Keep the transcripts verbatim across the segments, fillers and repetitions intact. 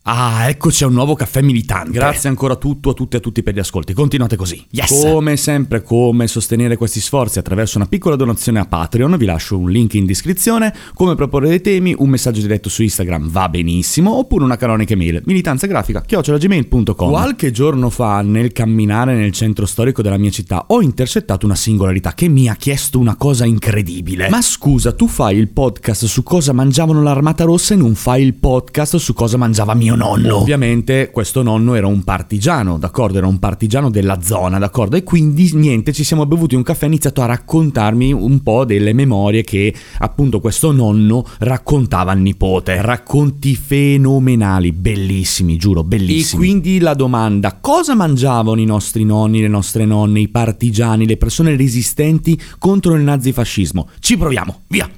Ah, eccoci a un nuovo caffè militante. Grazie ancora a tutto, a tutti e a tutti per gli ascolti. Continuate così. Yes. Come sempre, come sostenere questi sforzi attraverso una piccola donazione a Patreon. Vi lascio un link in descrizione. Come proporre dei temi, un messaggio diretto su Instagram va benissimo, oppure una canonica email, militanzagrafica chiocciola gmail punto com. Qualche giorno fa, nel camminare nel centro storico della mia città, ho intercettato una singolarità che mi ha chiesto una cosa incredibile. Ma scusa, tu fai il podcast su cosa mangiavano l'Armata Rossa e non fai il podcast su cosa mangiava mio nonno? Ovviamente questo nonno era un partigiano, d'accordo? Era un partigiano della zona, d'accordo? E quindi niente, ci siamo bevuti un caffè e ha iniziato a raccontarmi un po' delle memorie che appunto questo nonno raccontava al nipote. Racconti fenomenali, bellissimi, giuro, bellissimi. E quindi la domanda: cosa mangiavano i nostri nonni, le nostre nonne, i partigiani, le persone resistenti contro il nazifascismo? Ci proviamo, via!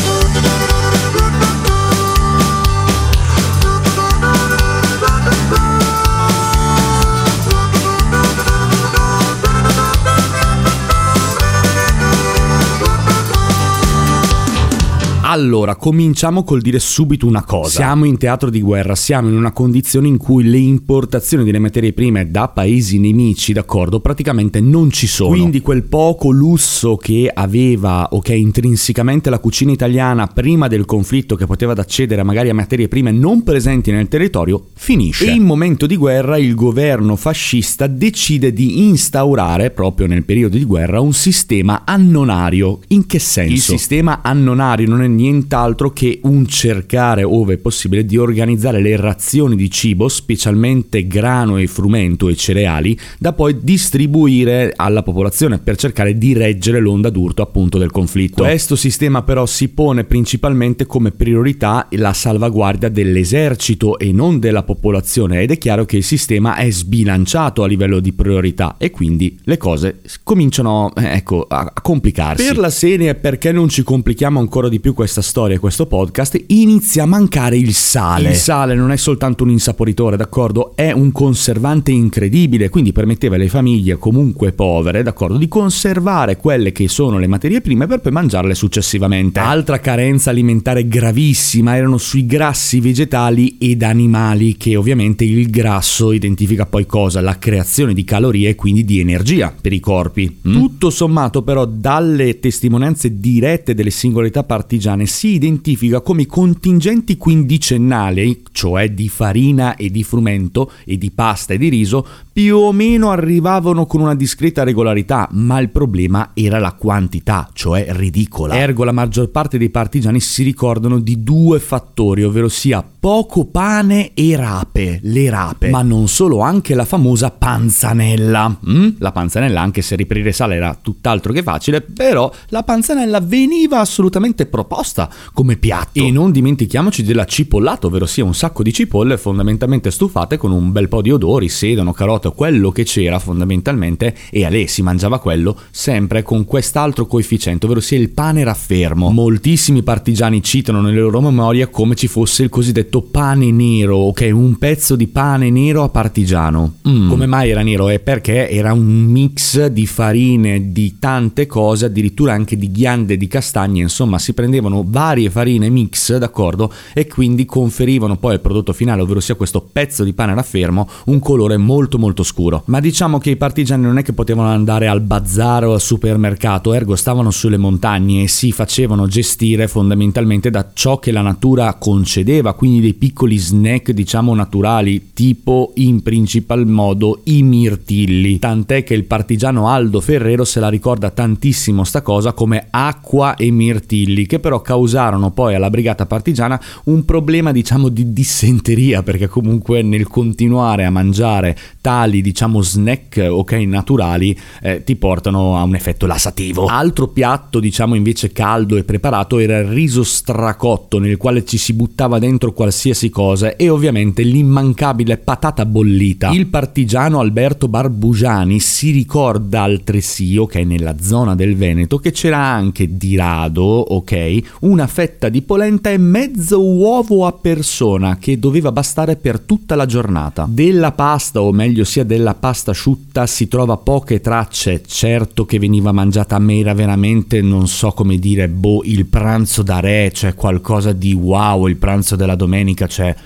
Allora, cominciamo col dire subito una cosa. Siamo in teatro di guerra, siamo in una condizione in cui le importazioni delle materie prime da paesi nemici, d'accordo, praticamente non ci sono. Quindi quel poco lusso che aveva, ok, intrinsecamente la cucina italiana prima del conflitto, che poteva accedere magari a materie prime non presenti nel territorio, finisce. E in momento di guerra il governo fascista decide di instaurare, proprio nel periodo di guerra, un sistema annonario. In che senso? Il sistema annonario non è nient'altro che un cercare, ove possibile, di organizzare le razioni di cibo, specialmente grano e frumento e cereali, da poi distribuire alla popolazione per cercare di reggere l'onda d'urto appunto del conflitto. Questo sistema però si pone principalmente come priorità la salvaguardia dell'esercito e non della popolazione, ed è chiaro che il sistema è sbilanciato a livello di priorità e quindi le cose cominciano eh, ecco a, a complicarsi. Per la serie perché non ci complichiamo ancora di più questa storia e questo podcast, inizia a mancare il sale. Il sale non è soltanto un insaporitore, d'accordo? È un conservante incredibile, quindi permetteva alle famiglie comunque povere, d'accordo, di conservare quelle che sono le materie prime per poi mangiarle successivamente. Altra carenza alimentare gravissima erano sui grassi vegetali ed animali, che ovviamente il grasso identifica poi cosa? La creazione di calorie e quindi di energia per i corpi. Mm? Tutto sommato però, dalle testimonianze dirette delle singolarità partigiane, si identifica come i contingenti quindicennali, cioè di farina e di frumento e di pasta e di riso, più o meno arrivavano con una discreta regolarità, ma il problema era la quantità, cioè ridicola. Ergo la maggior parte dei partigiani si ricordano di due fattori, ovvero sia poco pane e rape, le rape, ma non solo, anche la famosa panzanella. Mm? La panzanella, anche se riperire sale era tutt'altro che facile, però la panzanella veniva assolutamente proposta come piatto. E non dimentichiamoci della cipollata, ovvero sia un sacco di cipolle fondamentalmente stufate con un bel po' di odori, sedano, carote, quello che c'era fondamentalmente, e a lei si mangiava quello sempre con quest'altro coefficiente, ovvero sia il pane raffermo. Moltissimi partigiani citano nelle loro memorie come ci fosse il cosiddetto pane nero, ok, un pezzo di pane nero a partigiano. Mm. Come mai era nero? È perché era un mix di farine, di tante cose, addirittura anche di ghiande di castagne, insomma si prendevano varie farine mix, d'accordo, e quindi conferivano poi al prodotto finale, ovvero sia questo pezzo di pane raffermo, un colore molto molto scuro. Ma diciamo che i partigiani non è che potevano andare al bazar o al supermercato, ergo stavano sulle montagne e si facevano gestire fondamentalmente da ciò che la natura concedeva, quindi dei piccoli snack diciamo naturali, tipo in principal modo i mirtilli, tant'è che il partigiano Aldo Ferrero se la ricorda tantissimo sta cosa come acqua e mirtilli, che però causarono poi alla brigata partigiana un problema diciamo di dissenteria, perché comunque nel continuare a mangiare tali diciamo snack ok naturali eh, ti portano a un effetto lassativo. Altro piatto diciamo invece caldo e preparato era il riso stracotto, nel quale ci si buttava dentro qualsiasi cosa, e ovviamente l'immancabile patata bollita. Il partigiano Alberto Barbugiani si ricorda altresì, ok, nella zona del Veneto, che c'era anche di rado, ok, una fetta di polenta e mezzo uovo a persona, che doveva bastare per tutta la giornata. Della pasta, o meglio sia della pasta asciutta, si trova poche tracce. Certo che veniva mangiata, a me era veramente, non so come dire, boh, il pranzo da re, cioè qualcosa di wow, il pranzo della domenica, cioè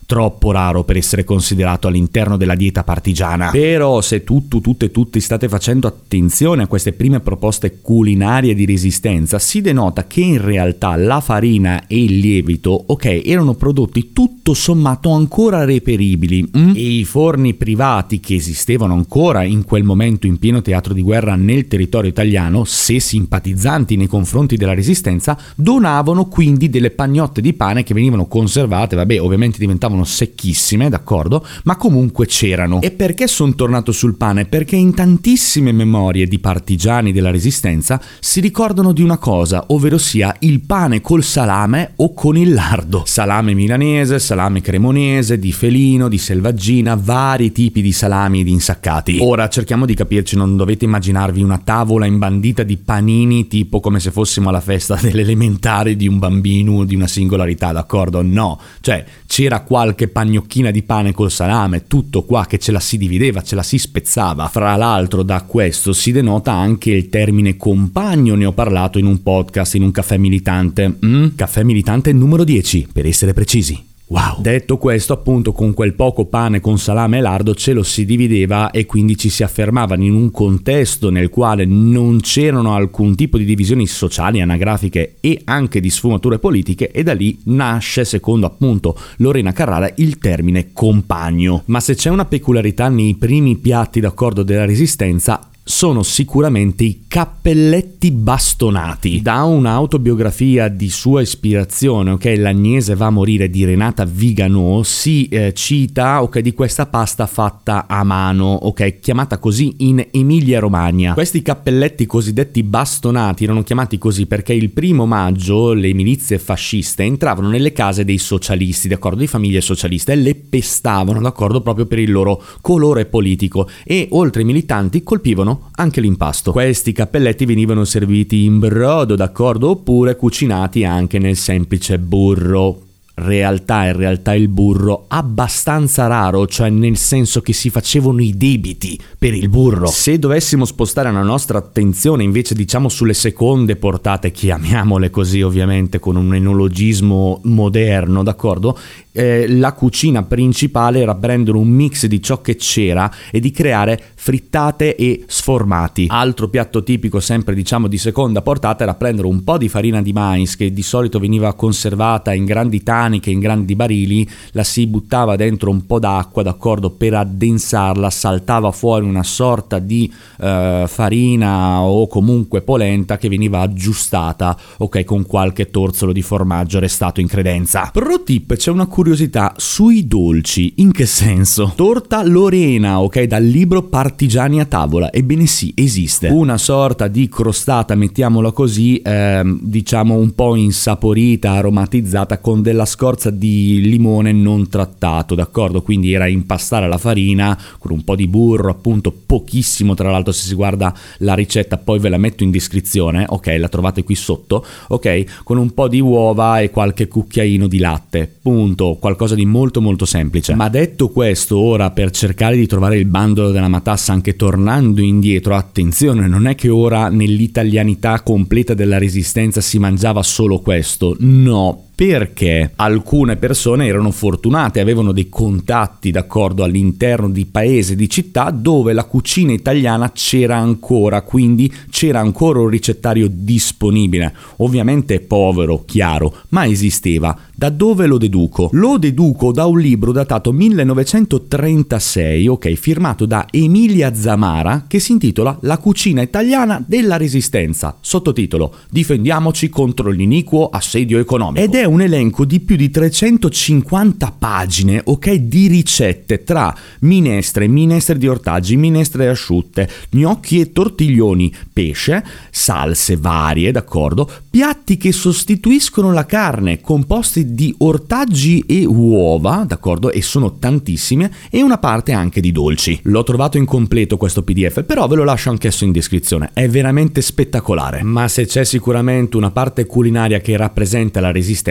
troppo raro per essere considerato all'interno della dieta partigiana. Però se tu, tu, tutte e tutti state facendo attenzione a queste prime proposte culinarie di resistenza, si denota che in realtà la farina e il lievito, ok, erano prodotti tutto sommato ancora reperibili, mm? E i forni privati che esistevano ancora in quel momento in pieno teatro di guerra nel territorio italiano, se simpatizzanti nei confronti della resistenza, donavano quindi delle pagnotte di pane che venivano conservate, vabbè, ovviamente diventavano secchissime, d'accordo, ma comunque c'erano. E perché sono tornato sul pane? Perché in tantissime memorie di partigiani della resistenza si ricordano di una cosa, ovvero sia il pane col salame o con il lardo. Salame milanese, salame cremonese, di felino, di selvaggina, vari tipi di salami e di insaccati. Ora cerchiamo di capirci, non dovete immaginarvi una tavola imbandita di panini tipo come se fossimo alla festa dell'elementare di un bambino o di una singolarità, d'accordo? No, cioè c'era qualche pagnocchina di pane col salame, tutto qua, che ce la si divideva, ce la si spezzava. Fra l'altro da questo si denota anche il termine compagno, ne ho parlato in un podcast, in un caffè militante, mm? Caffè militante numero dieci, per essere precisi. Wow. Detto questo, appunto, con quel poco pane con salame e lardo ce lo si divideva e quindi ci si affermavano in un contesto nel quale non c'erano alcun tipo di divisioni sociali, anagrafiche e anche di sfumature politiche, e da lì nasce, secondo appunto Lorena Carrara, il termine compagno. Ma se c'è una peculiarità nei primi piatti, d'accordo, della resistenza, sono sicuramente i cappelletti bastonati. Da un'autobiografia di sua ispirazione, ok, L'Agnese va a morire, di Renata Viganò, si eh, cita, ok, di questa pasta fatta a mano, ok, chiamata così in Emilia Romagna. Questi cappelletti cosiddetti bastonati erano chiamati così perché il primo maggio le milizie fasciste entravano nelle case dei socialisti, d'accordo, di famiglie socialiste, e le pestavano, d'accordo, proprio per il loro colore politico, e oltre ai militanti colpivano anche l'impasto. Questi cappelletti venivano serviti in brodo, d'accordo, oppure cucinati anche nel semplice burro. Realtà in realtà il burro abbastanza raro, cioè nel senso che si facevano i debiti per il burro. Se dovessimo spostare la nostra attenzione invece, diciamo, sulle seconde portate, chiamiamole così ovviamente con un enologismo moderno, d'accordo, eh, la cucina principale era prendere un mix di ciò che c'era e di creare frittate e sformati. Altro piatto tipico, sempre diciamo di seconda portata, era prendere un po' di farina di mais che di solito veniva conservata in grandi taniche, in grandi barili, la si buttava dentro un po' d'acqua, d'accordo, per addensarla, saltava fuori una sorta di eh, farina o comunque polenta che veniva aggiustata, ok, con qualche torzolo di formaggio restato in credenza. Pro tip, c'è una curiosità sui dolci. In che senso? Torta Lorena, ok, dal libro Partigiani a tavola. Ebbene sì, esiste una sorta di crostata, mettiamola così, eh, diciamo un po' insaporita, aromatizzata con della scorza di limone non trattato, d'accordo? Quindi era impastare la farina con un po' di burro, appunto pochissimo, tra l'altro se si guarda la ricetta poi ve la metto in descrizione, ok, la trovate qui sotto, ok, con un po' di uova e qualche cucchiaino di latte, punto, qualcosa di molto molto semplice. Ma detto questo, ora per cercare di trovare il bandolo della matassa, anche tornando indietro, attenzione, non è che ora nell'italianità completa della resistenza si mangiava solo questo, no, perché alcune persone erano fortunate, avevano dei contatti, d'accordo, all'interno di paesi, di città dove la cucina italiana c'era ancora, quindi c'era ancora un ricettario disponibile, ovviamente povero, chiaro, ma esisteva. Da dove lo deduco? Lo deduco da un libro datato millenovecentotrentasei, ok, firmato da Emilia Zamara, che si intitola La cucina italiana della resistenza, sottotitolo Difendiamoci contro l'iniquo assedio economico. Ed è un elenco di più di trecentocinquanta pagine, ok, di ricette tra minestre, minestre di ortaggi, minestre asciutte, gnocchi e tortiglioni, pesce, salse varie, d'accordo, piatti che sostituiscono la carne, composti di ortaggi e uova, d'accordo, e sono tantissime, e una parte anche di dolci. L'ho trovato incompleto questo P D F, però ve lo lascio anch'esso in descrizione, è veramente spettacolare. Ma se c'è sicuramente una parte culinaria che rappresenta la resistenza,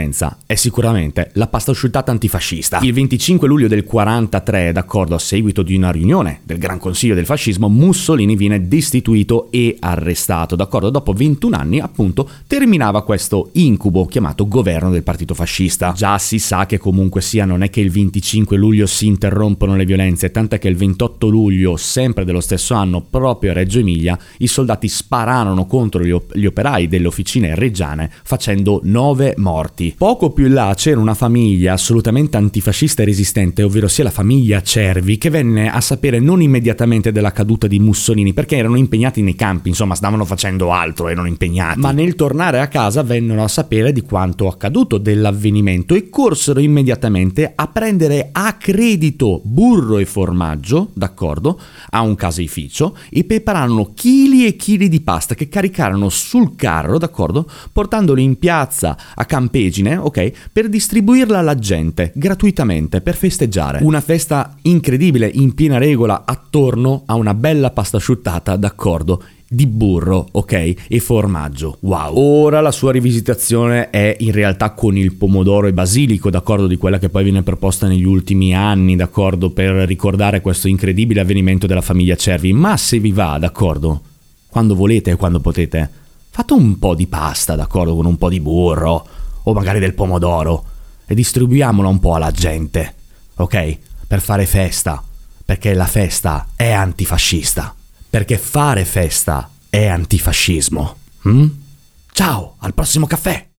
eccellenza è sicuramente la pasta asciuttata antifascista. Il venticinque luglio del quarantatré, d'accordo, a seguito di una riunione del Gran Consiglio del Fascismo, Mussolini viene destituito e arrestato, d'accordo? Dopo ventuno anni, appunto, terminava questo incubo chiamato governo del partito fascista. Già si sa che comunque sia non è che il venticinque luglio si interrompono le violenze, tant'è che il ventotto luglio, sempre dello stesso anno, proprio a Reggio Emilia, i soldati spararono contro gli, op- gli operai delle officine reggiane, facendo nove morti. Poco più in là c'era una famiglia assolutamente antifascista e resistente, ovvero sia la famiglia Cervi, che venne a sapere non immediatamente della caduta di Mussolini, perché erano impegnati nei campi, insomma stavano facendo altro, erano impegnati, ma nel tornare a casa vennero a sapere di quanto accaduto, dell'avvenimento, e corsero immediatamente a prendere a credito burro e formaggio, d'accordo, a un caseificio, e prepararono chili e chili di pasta che caricarono sul carro, d'accordo, portandoli in piazza a Campegine, ok, per distribuirla alla gente gratuitamente per festeggiare. Una festa incredibile, in piena regola, attorno a una bella pasta asciuttata, d'accordo, di burro, ok, e formaggio. Wow. Ora la sua rivisitazione è in realtà con il pomodoro e basilico, d'accordo, di quella che poi viene proposta negli ultimi anni, d'accordo, per ricordare questo incredibile avvenimento della famiglia Cervi. Ma se vi va, d'accordo, quando volete e quando potete, fate un po' di pasta, d'accordo, con un po' di burro o magari del pomodoro e distribuiamola un po' alla gente, ok? Per fare festa, perché la festa è antifascista, perché fare festa è antifascismo. Mm? Ciao, al prossimo caffè!